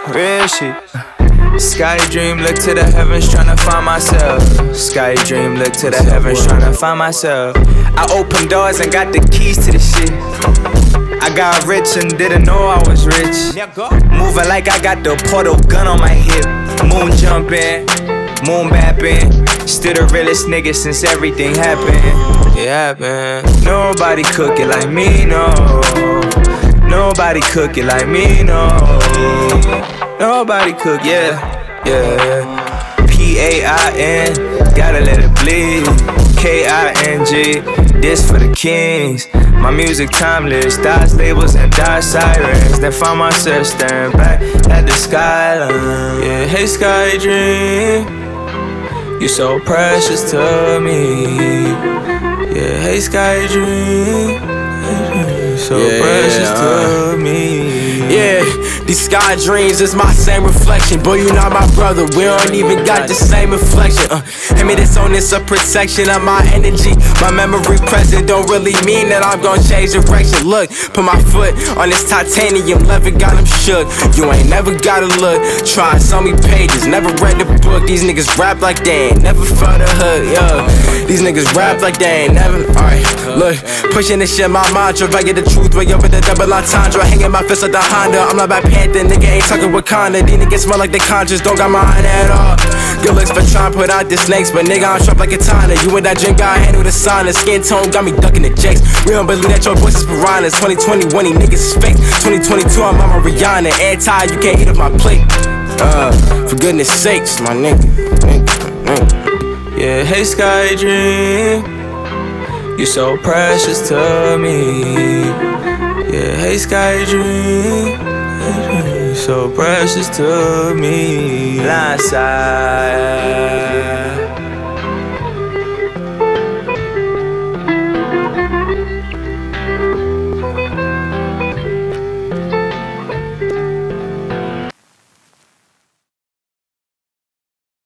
Real shit. Sky dream, look to the heavens, tryna find myself. Sky dream, look to the heavens, tryna find myself. I opened doors and got the keys to the shit. I got rich and didn't know I was rich. Moving like I got the portal gun on my hip. Moon jumping, moon bapping. Still the realest nigga since everything happened. It happened. Nobody cook it like me, no. Nobody cook it like me, no. Nobody cook, yeah. P-A-I-N, gotta let it bleed. K-I-N-G, this for the kings. My music timeless, dodge labels and dodge sirens. Then find myself staring back at the skyline. Yeah, hey Sky Dream, you're so precious to me. Yeah, hey Sky Dream, so precious to me. Yeah, these sky dreams is my same reflection. Boy, you not my brother, we don't even got the same inflection. Hand me this on this, a protection of my energy. My memory present don't really mean that I'm gon' change direction. Look, put my foot on this titanium, leather got him shook. You ain't never gotta look, try so many pages, never read the book. These niggas rap like they ain't never felt a hood, yeah. These niggas rap like they ain't never, alright. Look, pushing this shit, my mantra. If I get the truth, way up with the double entendre. Hanging my fist like the Honda. I'm not Black Panther, nigga ain't talking Wakanda. These niggas smell like they conscious, don't got mine at all. Good looks for trying to put out the snakes, but nigga, I'm sharp like a tonic. You and that drink, I handle the sauna. Skin tone got me ducking the jakes. We don't believe that your voice is piranhas. 2021, these niggas is fake. 2022, I'm Mama Rihanna. Anti, you can't eat off my plate. For goodness sakes, my nigga. Yeah, hey Sky Dream, you're so precious to me. Yeah, hey Sky Dream, so precious to me. Blindside.